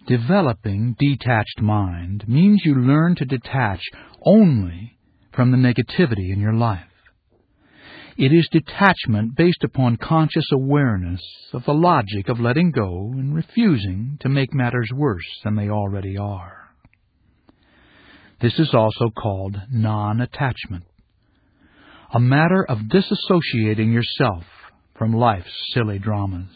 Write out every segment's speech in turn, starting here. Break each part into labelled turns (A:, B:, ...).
A: Developing detached mind means you learn to detach only from the negativity in your life. It is detachment based upon conscious awareness of the logic of letting go and refusing to make matters worse than they already are. This is also called non-attachment, a matter of disassociating yourself from life's silly dramas.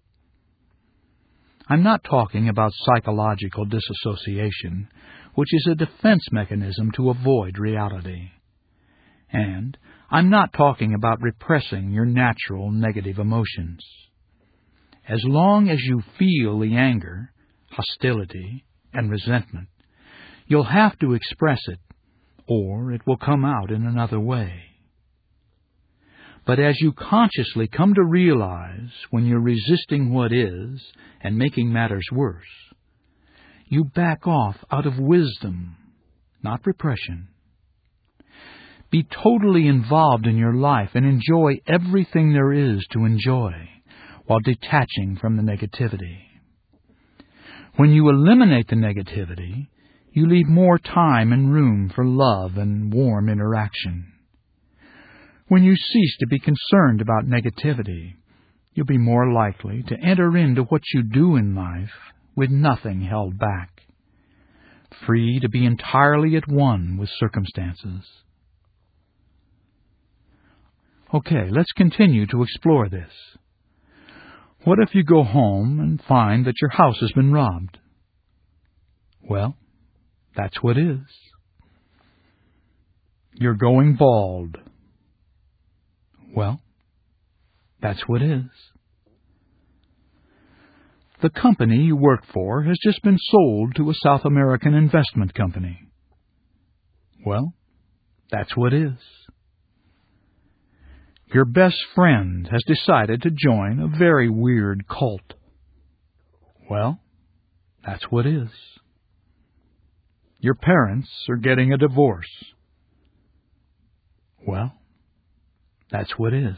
A: I'm not talking about psychological disassociation, which is a defense mechanism to avoid reality. And I'm not talking about repressing your natural negative emotions. As long as you feel the anger, hostility, and resentment, you'll have to express it, or it will come out in another way. But as you consciously come to realize when you're resisting what is and making matters worse, you back off out of wisdom, not repression. Be totally involved in your life and enjoy everything there is to enjoy while detaching from the negativity. When you eliminate the negativity, you leave more time and room for love and warm interaction. When you cease to be concerned about negativity, you'll be more likely to enter into what you do in life with nothing held back, free to be entirely at one with circumstances. Okay, let's continue to explore this. What if you go home and find that your house has been robbed? Well, that's what is. You're going bald. Well, that's what is. The company you work for has just been sold to a South American investment company. Well, that's what is. Your best friend has decided to join a very weird cult. Well, that's what is. Your parents are getting a divorce. Well, that's what is.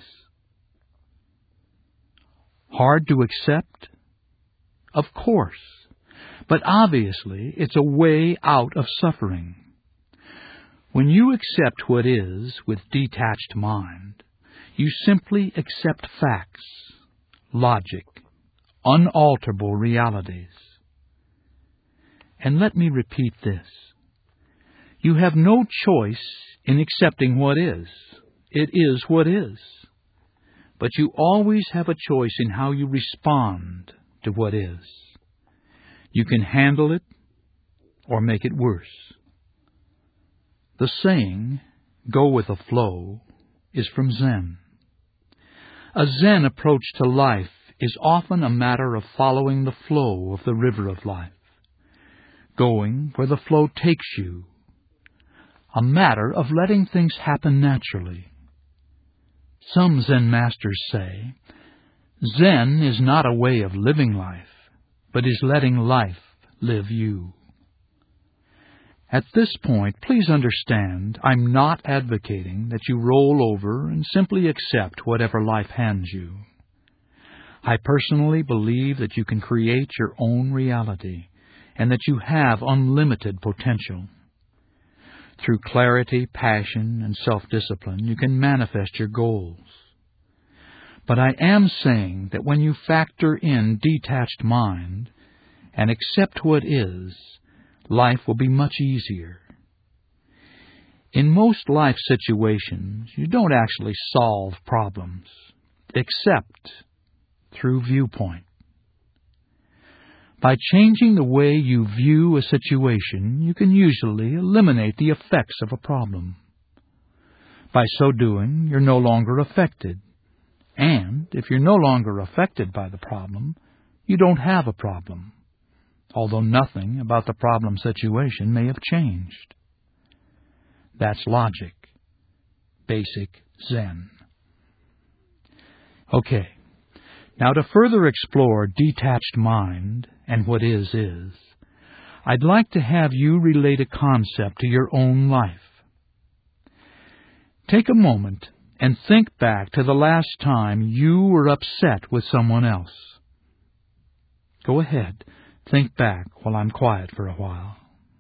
A: Hard to accept? Of course. But obviously, it's a way out of suffering. When you accept what is with detached mind, you simply accept facts, logic, unalterable realities. And let me repeat this. You have no choice in accepting what is. It is what is. But you always have a choice in how you respond to what is. You can handle it or make it worse. The saying, "Go with the flow," is from Zen. A Zen approach to life is often a matter of following the flow of the river of life, going where the flow takes you, a matter of letting things happen naturally. Some Zen masters say, Zen is not a way of living life, but is letting life live you. At this point, please understand, I'm not advocating that you roll over and simply accept whatever life hands you. I personally believe that you can create your own reality and that you have unlimited potential. Through clarity, passion, and self-discipline, you can manifest your goals. But I am saying that when you factor in detached mind and accept what is, life will be much easier. In most life situations, you don't actually solve problems, except through viewpoint. By changing the way you view a situation, you can usually eliminate the effects of a problem. By so doing, you're no longer affected. And if you're no longer affected by the problem, you don't have a problem, although nothing about the problem situation may have changed. That's logic. Basic Zen. Okay. Now, to further explore detached mind and what is, I'd like to have you relate a concept to your own life. Take a moment and think back to the last time you were upset with someone else. Go ahead. Think back while I'm quiet for a while.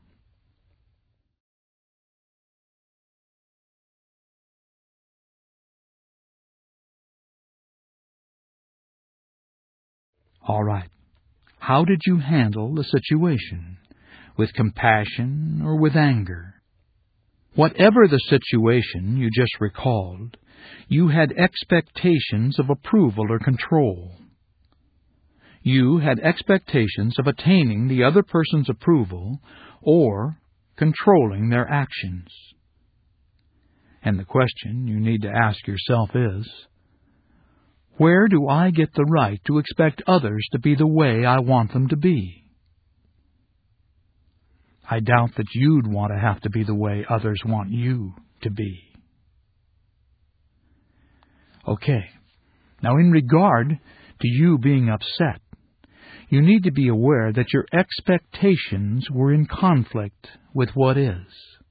A: All right. How did you handle the situation? With compassion or with anger? Whatever the situation you just recalled, you had expectations of approval or control. You had expectations of attaining the other person's approval or controlling their actions. And the question you need to ask yourself is, where do I get the right to expect others to be the way I want them to be? I doubt that you'd want to have to be the way others want you to be. Okay, now in regard to you being upset, you need to be aware that your expectations were in conflict with what is.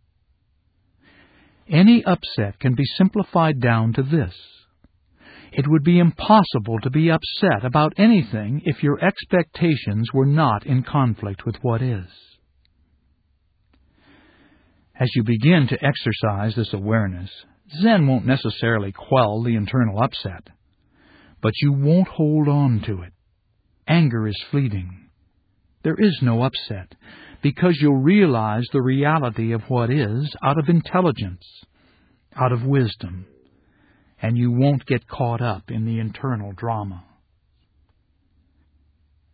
A: Any upset can be simplified down to this. It would be impossible to be upset about anything if your expectations were not in conflict with what is. As you begin to exercise this awareness, Zen won't necessarily quell the internal upset, but you won't hold on to it. Anger is fleeting. There is no upset, because you'll realize the reality of what is out of intelligence, out of wisdom, and you won't get caught up in the internal drama.